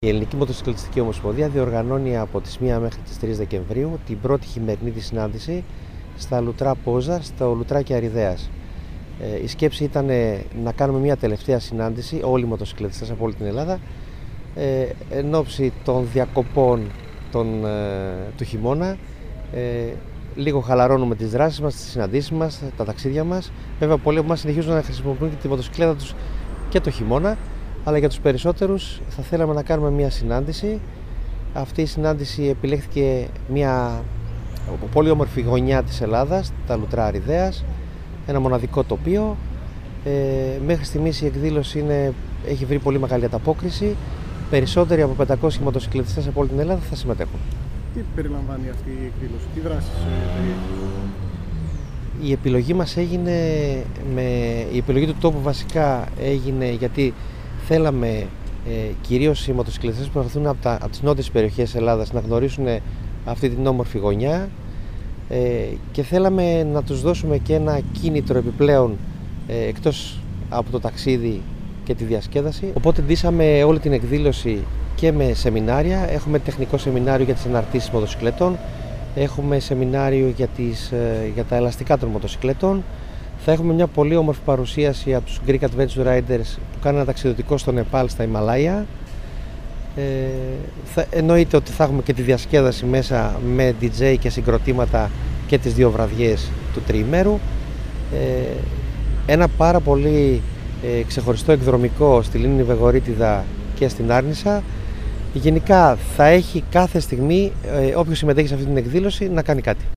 Η Ελληνική Μοτοσυκλετιστική Ομοσπονδία διοργανώνει από τις 1 μέχρι τις 3 Δεκεμβρίου την πρώτη χειμερινή της συνάντηση στα Λουτρά Πόζαρ, στο Λουτράκι Αριδέας. Η σκέψη ήταν να κάνουμε μια τελευταία συνάντηση, όλοι οι μοτοσυκλετιστές από όλη την Ελλάδα, εν ώψη των διακοπών του χειμώνα. Λίγο χαλαρώνουμε τις δράσεις μας, τις συναντήσεις μας, τα ταξίδια μας. Βέβαια, πολλοί από εμάς συνεχίζουν να χρησιμοποιούν και τη μοτοσυκλέτα τους και το χειμώνα, αλλά για τους περισσότερους θα θέλαμε να κάνουμε μια συνάντηση. Αυτή η συνάντηση επιλέχθηκε μια πολύ όμορφη γωνιά της Ελλάδας, τα Λουτρά Αριδέας, ένα μοναδικό τοπίο. Μέχρι στιγμής η εκδήλωση έχει βρει πολύ μεγάλη ανταπόκριση. Περισσότεροι από 500 μοτοσυκλετιστές από όλη την Ελλάδα θα συμμετέχουν. Τι περιλαμβάνει αυτή η εκδήλωση, τι δράσεις περιέχει? Η επιλογή μας έγινε, η επιλογή του τόπου βασικά έγινε γιατί θέλαμε κυρίως οι μοτοσυκλετιστές που προερχθούν από τις νότιες περιοχές της Ελλάδας να γνωρίσουν αυτή την όμορφη γωνιά και θέλαμε να τους δώσουμε και ένα κίνητρο επιπλέον εκτός από το ταξίδι και τη διασκέδαση. Οπότε ντύσαμε όλη την εκδήλωση και με σεμινάρια. Έχουμε τεχνικό σεμινάριο για τις αναρτήσεις μοτοσυκλετών, έχουμε σεμινάριο για τα ελαστικά των μοτοσυκλετών. Θα έχουμε μια πολύ όμορφη παρουσίαση από τους Greek Adventure Riders που κάνουν ένα ταξιδιωτικό στο Νεπάλ, στα Ιμαλάια. Εννοείται ότι θα έχουμε και τη διασκέδαση μέσα με DJ και συγκροτήματα και τις 2 βραδιές του τριημέρου. Ένα πάρα πολύ ξεχωριστό εκδρομικό στη Λίμνη Βεγορίτιδα και στην Άρνισσα. Γενικά θα έχει κάθε στιγμή όποιος συμμετέχει σε αυτή την εκδήλωση να κάνει κάτι.